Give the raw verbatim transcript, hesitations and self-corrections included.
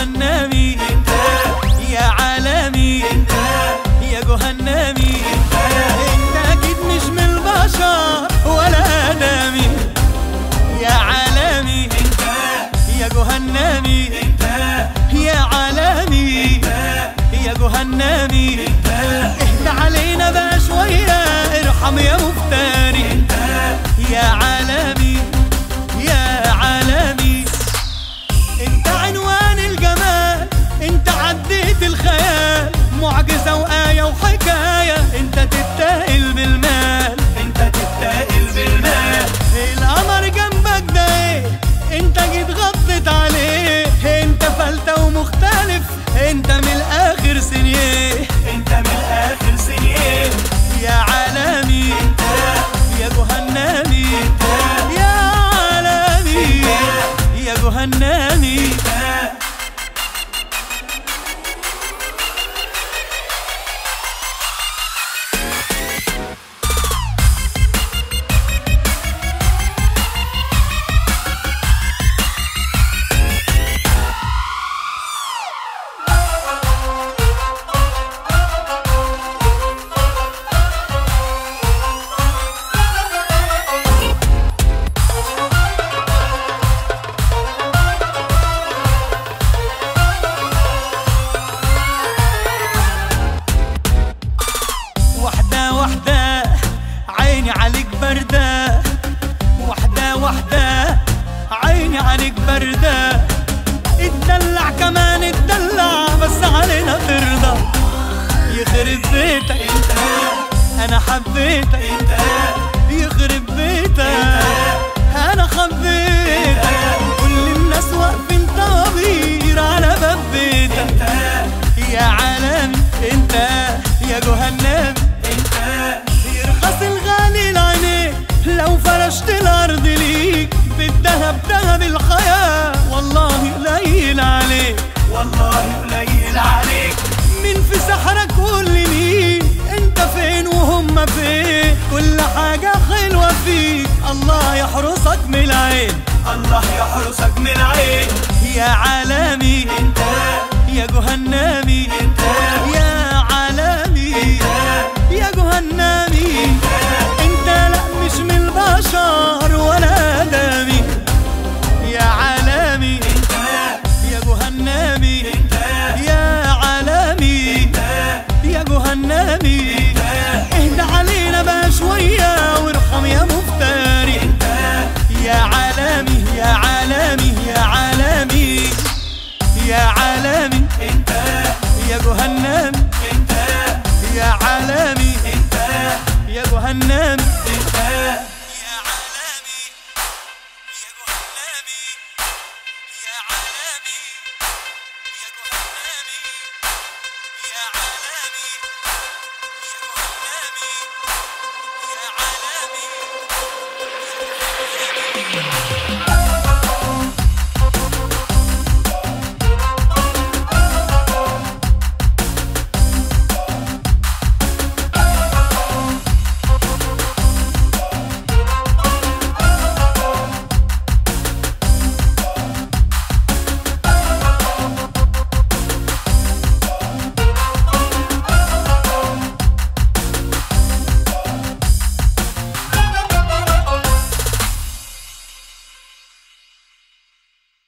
جهنمي انت، يا عالمي انت، يا جهنمي انت، انت اكيد مش من البشر ولا آدمي. يا عالمي انت، يا جهنمي انت، يا عالمي يا جهنمي انت، اهدى علينا بقى شوية، ارحم يا مفتري انت، يا عالمي يا عالمي. انت عنوان الجمال، انت عديت الخيال، معجزة وآية وحكاية، انت تتاهل بالمال، انت تتاهل بالمال. القمر جنبك ده ايه، انت جيت غطت عليه، انت فلتة ومختلف، انت من الاخر سنيه، انت من الاخر سنيه. يا عالمي انت، يا جهنمي انت، يا عالمي يا جهنمي انت. واحدة عيني عليك باردة، واحدة واحدة عيني عليك باردة، اتدلع كمان اتدلع بس علينا ترضى. يخرب بيتك انت، انا حبيتك انت، يخرب بيتك انا حبيتك، كل الناس واقفين طوابير على باب بيتك. يا عالمي انت، يا جهنمي يرخص الغالي لعينيك لو فرشت الارض ليك، بالذهب ذهب الحياة والله قليل عليك، والله قليل عليك. مين في سحرك قول لي مين، انت فين وهم فين، كل حاجة حلوة فيك الله يحرسك من العين، الله يحرسك من العين. يا عالمي انت، يا جهنمي انت، يا عالمي يا جهنمي انت، لا مش من البشر ولا آدمي. يا عالمي انت، يا جهنمي انت، يا عالمي يا جهنمي، اهدى علينا بقى شوية وارحم يا مفتري انت. يا عالمي يا عالمي يا عالمي يا عالمي انت، يا جهنمي انت، يا عالمي انت، يا جهنمي.